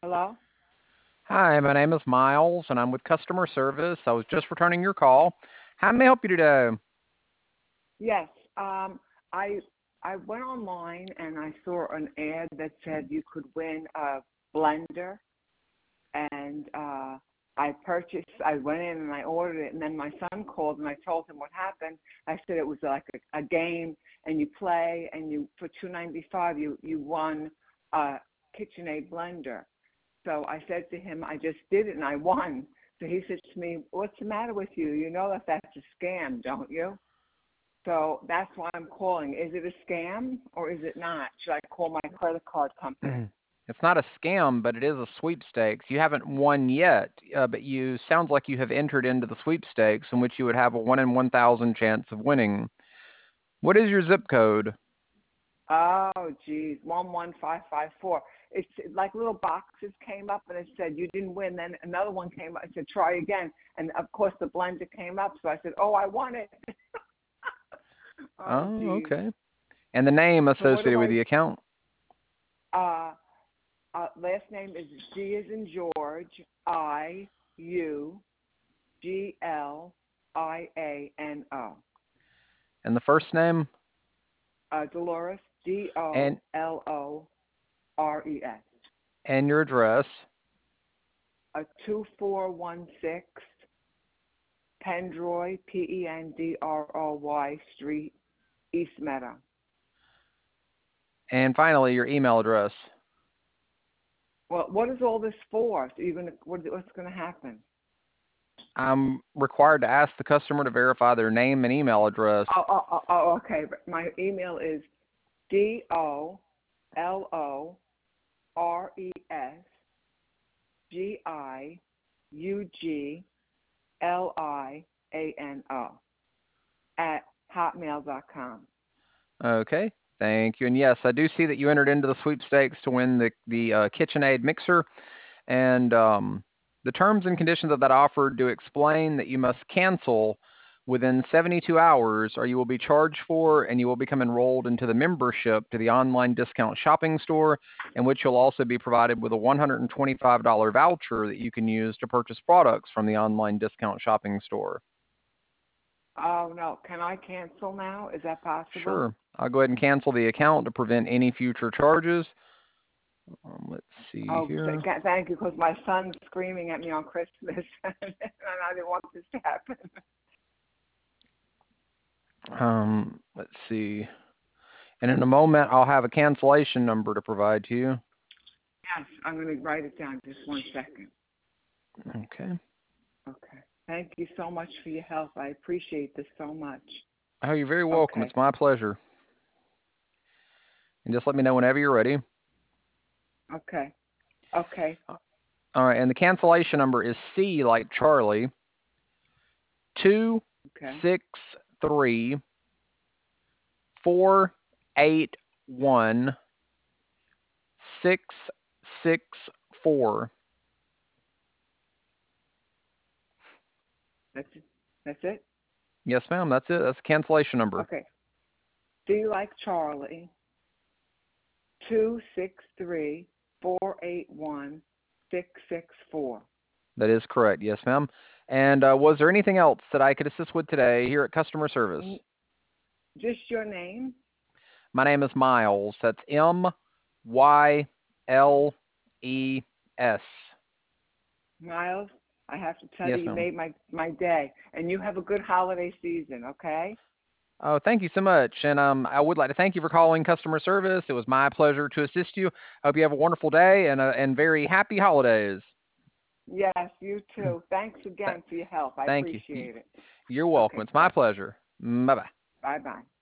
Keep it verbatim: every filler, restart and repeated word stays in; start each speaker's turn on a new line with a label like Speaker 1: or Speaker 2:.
Speaker 1: Hello?
Speaker 2: Hi, my name is Miles, and I'm with customer service. I was just returning your call. How may I help you today?
Speaker 1: Yes. Um, I I went online and I saw an ad that said you could win a blender, and uh, I purchased. I went in and I ordered it, and then my son called and I told him what happened. I said it was like a, a game, and you play, and you for two ninety five you you won a KitchenAid blender. So I said to him, I just did it and I won. So he said to me, what's the matter with you? You know that that's a scam, don't you? So that's why I'm calling. Is it a scam or is it not? Should I call my credit card company?
Speaker 2: It's not a scam, but it is a sweepstakes. You haven't won yet, uh, but you sounds like you have entered into the sweepstakes in which you would have a one in one thousand chance of winning. What is your zip code?
Speaker 1: Oh, geez, one one five five four. It's like little boxes came up and it said you didn't win. Then another one came up. I said try again, and of course the blender came up. So I said, oh, I won it. Oh,
Speaker 2: Oh,
Speaker 1: geez.
Speaker 2: okay. And the name
Speaker 1: So what
Speaker 2: associated
Speaker 1: do
Speaker 2: with
Speaker 1: I?
Speaker 2: the account?
Speaker 1: Uh, uh, last name is G as in George. I U G L I A N O.
Speaker 2: And the first name?
Speaker 1: Uh, Dolores, D O
Speaker 2: And
Speaker 1: L O R E S.
Speaker 2: and your address?
Speaker 1: A two four one six Pendroy, P E N D R O Y Street, East Meadow.
Speaker 2: And finally, your email address.
Speaker 1: Well, what is all this for? So you're gonna, what, what's going to happen?
Speaker 2: I'm required to ask the customer to verify their name and email address.
Speaker 1: Oh, oh, oh, oh, okay. My email is D O L O R E S G I U G L I A N O at hotmail dot com.
Speaker 2: Okay, thank you. And yes, I do see that you entered into the sweepstakes to win the the uh, KitchenAid mixer, and um, the terms and conditions of that offer do explain that you must cancel within seventy-two hours, or you will be charged for, and you will become enrolled into the membership to the online discount shopping store, in which you'll also be provided with a one hundred twenty-five dollars voucher that you can use to purchase products from the online discount shopping store.
Speaker 1: Oh, no. Can I cancel now? Is that possible?
Speaker 2: Sure. I'll go ahead and cancel the account to prevent any future charges. Um, let's see
Speaker 1: Oh, th-
Speaker 2: here.
Speaker 1: thank you, because my son's screaming at me on Christmas, and I didn't want this to happen.
Speaker 2: Um, let's see. And in a moment, I'll have a cancellation number to provide to you.
Speaker 1: Yes, I'm going to write it down. Just one second.
Speaker 2: Okay.
Speaker 1: Okay. Thank you so much for your help. I appreciate this so much.
Speaker 2: Oh, you're very welcome.
Speaker 1: Okay.
Speaker 2: It's my pleasure. And just let me know whenever you're ready.
Speaker 1: Okay. Okay.
Speaker 2: All right. And the cancellation number is C like Charlie, two
Speaker 1: Okay.
Speaker 2: six three four eight one six six four.
Speaker 1: That's it. That's it.
Speaker 2: Yes, ma'am. That's it. That's the cancellation number.
Speaker 1: Okay. D like Charlie. Two six three four eight one six six four.
Speaker 2: That is correct. Yes, ma'am. And uh, was there anything else that I could assist with today here at customer service?
Speaker 1: Just your name.
Speaker 2: My name is Miles. That's M Y L E S.
Speaker 1: Miles, I have to tell
Speaker 2: Yes,
Speaker 1: you, you
Speaker 2: ma'am.
Speaker 1: made my, my day. And you have a good holiday season, okay?
Speaker 2: Oh, thank you so much. And um, I would like to thank you for calling customer service. It was my pleasure to assist you. I hope you have a wonderful day and, uh, and very happy holidays.
Speaker 1: Yes, you too. Thanks
Speaker 2: Th-
Speaker 1: again for your help. I
Speaker 2: thank you.
Speaker 1: appreciate it.
Speaker 2: You're welcome.
Speaker 1: Okay,
Speaker 2: It's my
Speaker 1: bye-bye.
Speaker 2: pleasure. Bye-bye.
Speaker 1: Bye-bye.